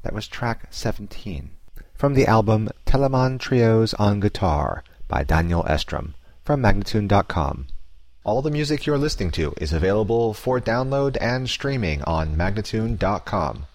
That was track 17 from the album Telemann Trios on Guitar by Daniel Estrom from Magnatune.com. All the music you're listening to is available for download and streaming on Magnatune.com.